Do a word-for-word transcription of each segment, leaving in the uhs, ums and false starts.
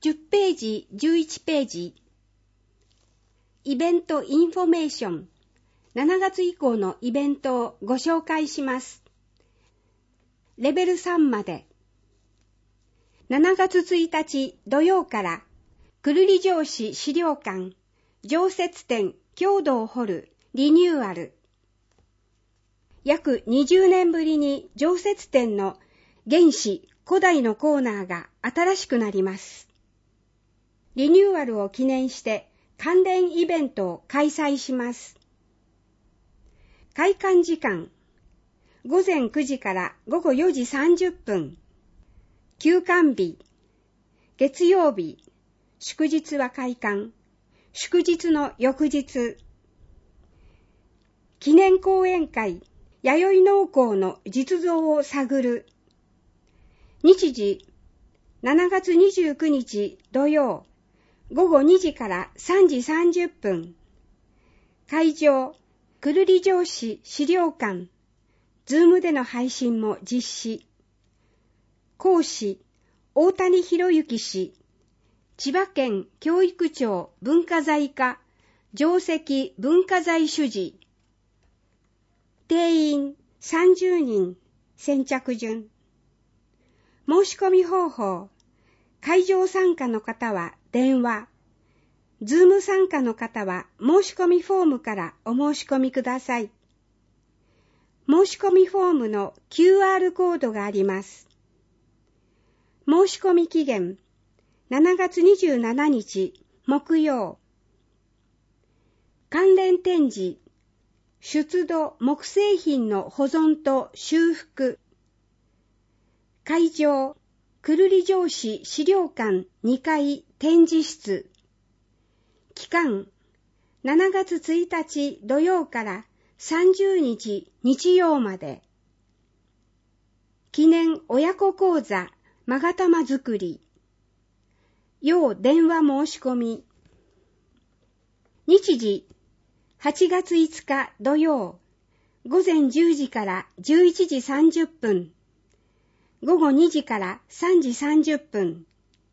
じゅっページ、じゅういちページ。イベントインフォメーション。しちがつ以降のイベントをご紹介します。レベルさんまで。しちがつついたち土曜から久留里城市資料館常設展郷土を掘るリニューアル。約にじゅうねんぶりに常設展の原始古代のコーナーが新しくなります。リニューアルを記念して関連イベントを開催します。開館時間ごぜんくじからごごよじさんじゅっぷん。休館日月曜日、祝日は開館、祝日の翌日。記念講演会弥生農工の実像を探る。日時しちがつにじゅうくにち土曜ごごにじからさんじさんじゅっぷん。会場久留里城市資料館。ズームでの配信も実施。講師大谷博之氏。千葉県教育庁文化財課上席文化財主事。定員さんじゅうにん。先着順。申し込み方法。会場参加の方は電話。ズーム参加の方は申し込みフォームからお申し込みください。申し込みフォームの キューアール コードがあります。申し込み期限しちがつにじゅうしちにち木曜。関連展示出土木製品の保存と修復。会場久留里城市資料館にかい展示室。期間しちがつついたち土曜からさんじゅうにち日曜まで。記念親子講座勾玉作り。要電話申し込み。日時はちがついつか土曜ごぜんじゅうじからじゅういちじさんじゅっぷん。ごごにじからさんじさんじゅっぷん。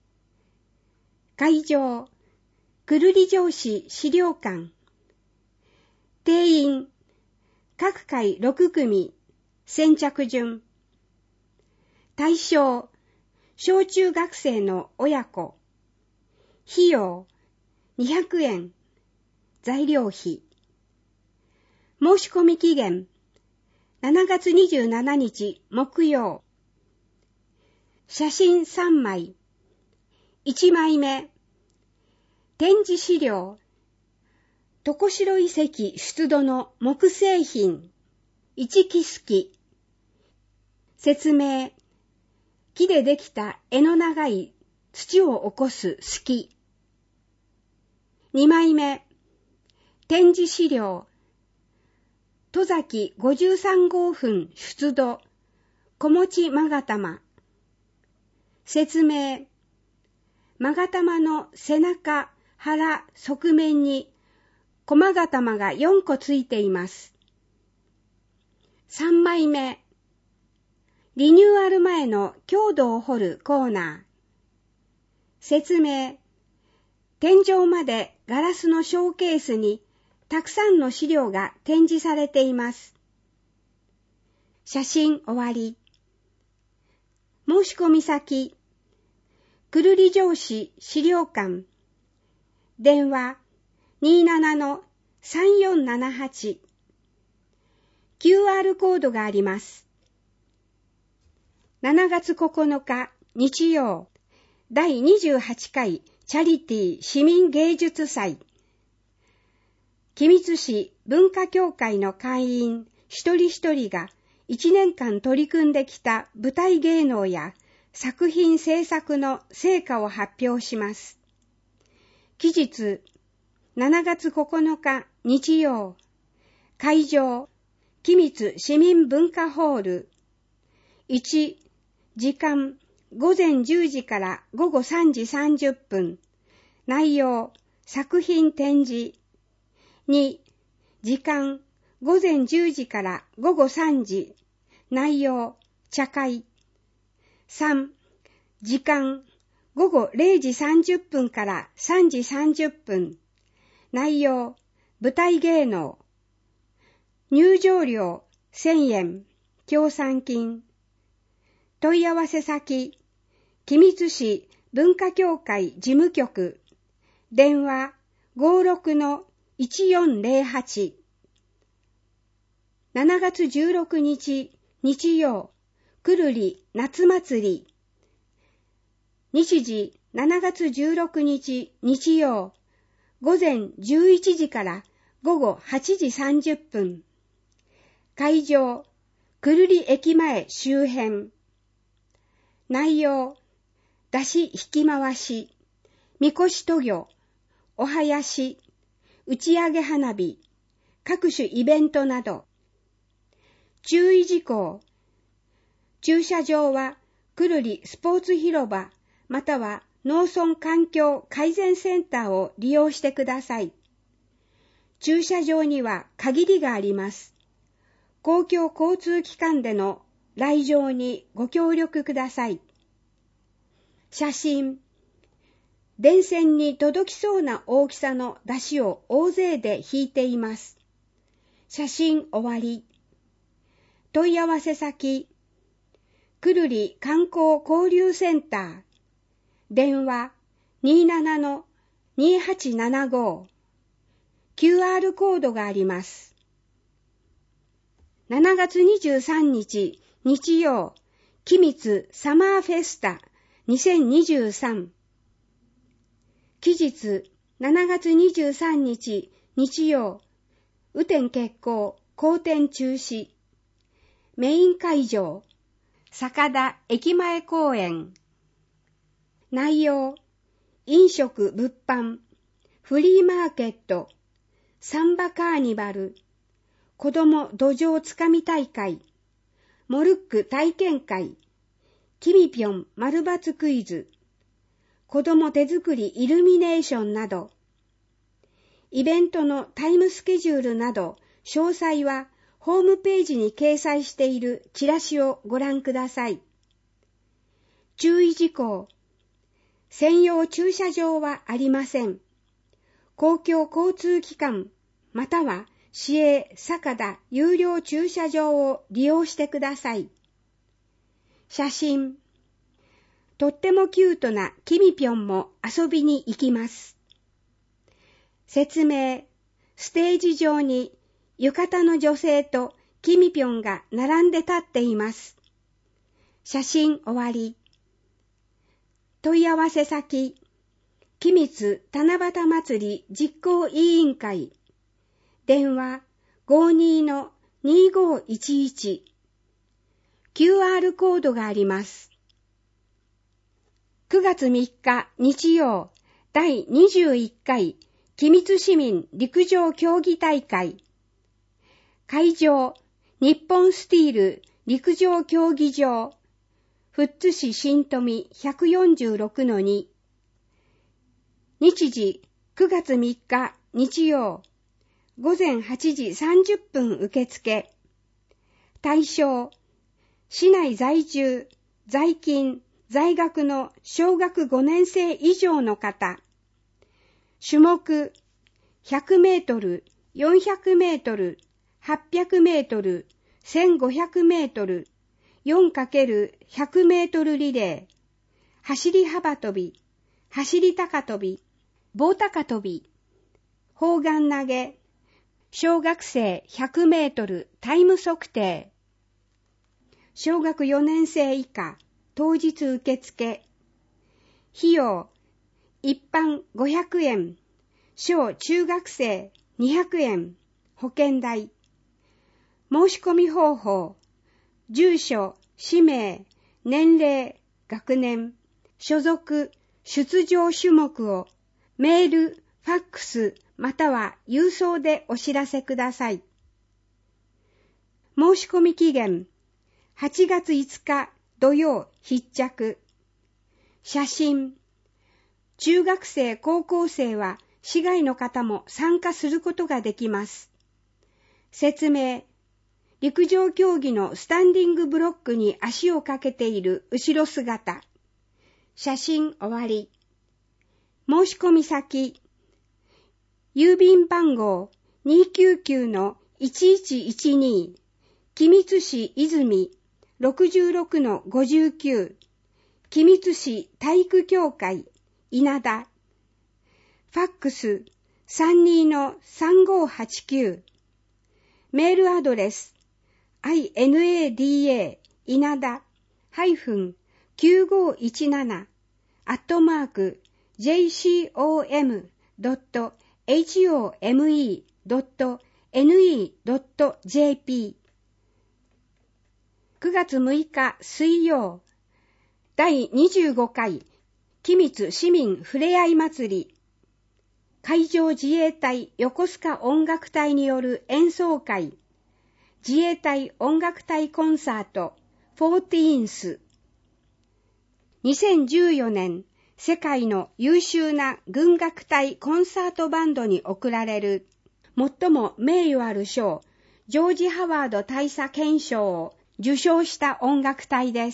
会場久留里城市資料館。定員各回ろくくみ。先着順。対象小中学生の親子。費用にひゃくえん。材料費。申し込み期限しちがつにじゅうしちにち木曜。写真さんまい。いちまいめ。展示資料。床代遺跡出土の木製品。一木すき。説明。木でできた柄の長い土を起こすすき。にまいめ。展示資料。戸崎ごじゅうさんごうふん出土。小持勾玉。説明。勾玉の背中、腹、側面に小勾玉がよんこついています。さんまいめ。リニューアル前の郷土を掘るコーナー。説明。天井までガラスのショーケースにたくさんの資料が展示されています。写真終わり。申し込み先。久留里城市資料館。電話 にーななのさんよんななはち。キューアール コードがあります。しちがつここのか日曜だいにじゅうはちかいチャリティー市民芸術祭。君津市文化協会の会員一人一人がいちねんかん取り組んできた舞台芸能や作品制作の成果を発表します。期日しちがつここのか日曜。会場君津市民文化ホール。いち時間ごぜんじゅうじからごごさんじさんじゅっぷん。内容作品展示。に時間ごぜんじゅうじからごごさんじ。内容茶会。さん時間午後れいじさんじゅっぷんからさんじさんじゅっぷん。内容、舞台芸能。入場料せんえん、協賛金。問い合わせ先、君津市文化協会事務局。電話 ごじゅうろくのいちよんぜろはち。しちがつじゅうろくにち日曜、くるり夏祭り。日時しちがつじゅうろくにち日曜、午前じゅういちじから午後はちじさんじゅっぷん。会場、くるり駅前周辺。内容、出し引き回し、みこし渡御、お囃子、打ち上げ花火、各種イベントなど。注意事項。駐車場はくるりスポーツ広場または農村環境改善センターを利用してください。駐車場には限りがあります。公共交通機関での来場にご協力ください。写真。電線に届きそうな大きさの出汁を大勢で引いています。写真終わり。問い合わせ先、くるり観光交流センター。電話 にじゅうななのにーはちななご。キューアール コードがあります。しちがつにじゅうさんにち日曜、君津サマーフェスタにせんにじゅうさん。期日しちがつにじゅうさんにち日曜、雨天決行、後天中止。メイン会場、坂田駅前公園。内容、飲食物販、フリーマーケット、サンバカーニバル、子ども土壌つかみ大会、モルック体験会、キミピョン丸抜クイズ、子ども手作りイルミネーションなど。イベントのタイムスケジュールなど詳細はホームページに掲載しているチラシをご覧ください。注意事項。専用駐車場はありません。公共交通機関または市営坂田有料駐車場を利用してください。写真。とってもキュートなキミピョンも遊びに行きます。説明。ステージ上に浴衣の女性とキミピョンが並んで立っています。写真終わり。問い合わせ先、君津七夕祭り実行委員会。電話 ごじゅうにのにーごーいちいち。キューアール コードがあります。くがつみっか日曜、だいにじゅういっかい君津市民陸上競技大会。会場、日本スティール陸上競技場。富津市新富 ひゃくよんじゅうろくのに。日時くがつみっか日曜、ごぜんはちじさんじゅっぷん受付。対象、市内在住、在勤、在学の小学ごねんせい以上の方。種目、ひゃくメートル、よんひゃくメートル、はっぴゃくメートル、せんごひゃくメートル、よんかけるひゃくメートルリレー、走り幅跳び、走り高跳び、棒高跳び、砲丸投げ、小学生ひゃくメートルタイム測定、小学よねんせい以下、当日受付、費用、一般ごひゃくえん、小中学生にひゃくえん、保険代。申し込み方法、住所、氏名、年齢、学年、所属、出場種目をメール、ファックスまたは郵送でお知らせください。申し込み期限、はちがついつか土曜必着。写真、中学生、高校生は市外の方も参加することができます。説明、陸上競技のスタンディングブロックに足をかけている後ろ姿。 写真終わり。申し込み先。郵便番号 にひゃくきゅうじゅうきゅうのいちいちいちに 君津市泉 ろくじゅうろくのごじゅうきゅう 君津市体育協会稲田。ファックス さんじゅうにのさんごーはちきゅう。メールアドレス inada 稲田ハイフンきゅうごいちなな アットマーク ジェイシーオーエムドットエイチオーエムイードットエヌイードットジェーピー。 くがつむいか水曜、だいにじゅうごかい君津市民ふれあい祭り、海上自衛隊横須賀音楽隊による演奏会、自衛隊音楽隊コンサートフォーティーンス。にせんじゅうよねん世界の優秀な軍楽隊コンサートバンドに贈られる最も名誉ある賞、ジョージ・ハワード大佐顕彰を受賞した音楽隊です。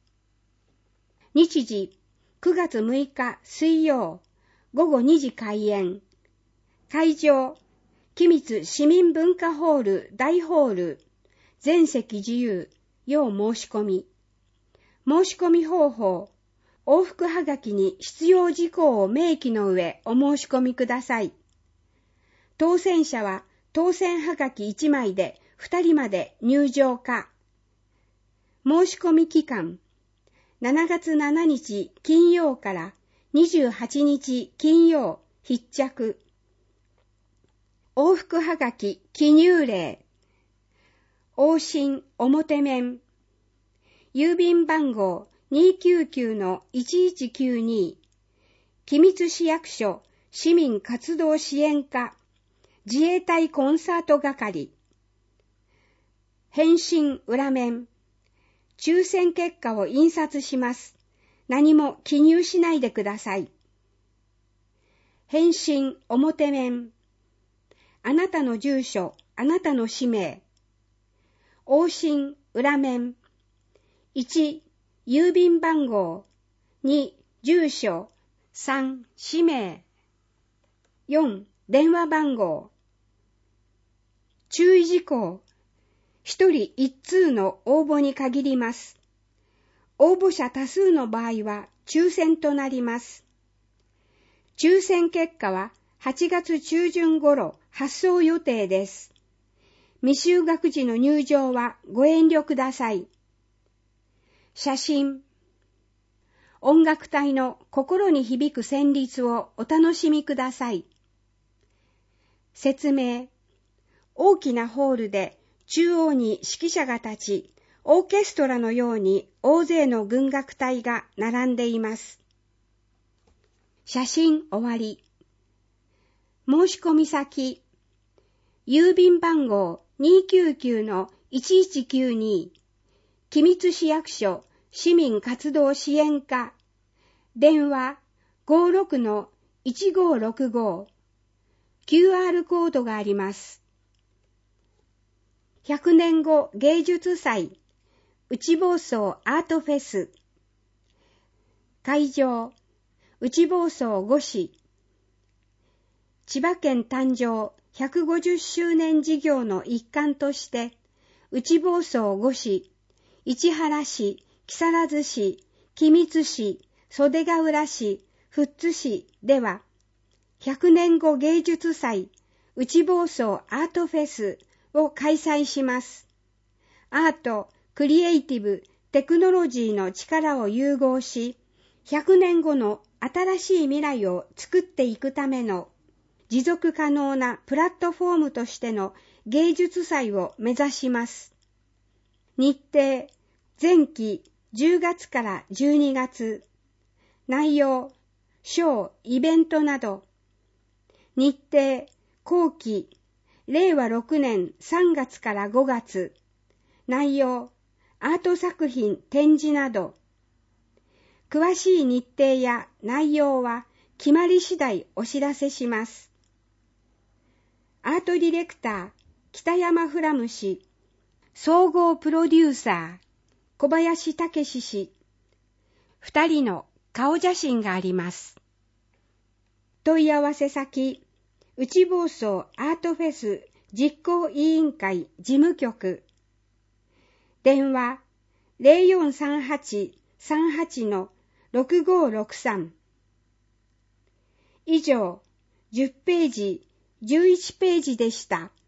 日時くがつむいか水曜ごごにじ開演。会場君津市民文化ホール大ホール。全席自由。要申し込み。申し込み方法。往復はがきに必要事項を明記の上お申し込みください。当選者は当選はがきいちまいでふたりまで入場可。申し込み期間しちがつついたち金曜からにじゅうはちにち金曜必着。往復はがき記入例。往診表面。郵便番号 にひゃくきゅうじゅうきゅうのいちいちきゅうに 君津市役所市民活動支援課自衛隊コンサート係。返信裏面。抽選結果を印刷します。何も記入しないでください。返信表面。あなたの住所、あなたの氏名。往診裏面。いち、郵便番号。に、住所。さん、氏名。よん、電話番号。注意事項。一人一通の応募に限ります。応募者多数の場合は抽選となります。抽選結果ははちがつちゅうじゅん頃発送予定です。未就学児の入場はご遠慮ください。写真。音楽隊の心に響く旋律をお楽しみください。説明。大きなホールで中央に指揮者が立ち、オーケストラのように大勢の軍楽隊が並んでいます。写真終わり。申し込み先。郵便番号 にひゃくきゅうじゅうきゅうのいちいちきゅうに 君津市役所市民活動支援課。電話 ごじゅうろくのいちごーろくご。キューアール コードがあります。ひゃくねんご芸術祭内房総アートフェス。会場内房総ご市。千葉県誕生ひゃくごじゅっしゅうねん事業の一環として内房総ご市、市原市、木更津市、君津市、袖ヶ浦市、富津市ではひゃくねんご芸術祭内房総アートフェスを開催します。アート、クリエイティブ、テクノロジーの力を融合し、ひゃくねんごの新しい未来を作っていくための持続可能なプラットフォームとしての芸術祭を目指します。日程、前期じゅうがつからじゅうにがつ。内容、ショー、イベントなど。日程、後期、れいわろくねんさんがつからごがつ。内容、アート作品展示など。詳しい日程や内容は決まり次第お知らせします。アートディレクター、北山フラム氏。総合プロデューサー、小林武史氏。二人の顔写真があります。問い合わせ先、内房総アートフェス実行委員会事務局。電話 ゼロよんさんはち さんはち ろくごろくさん。以上、じゅっページ、じゅういちページでした。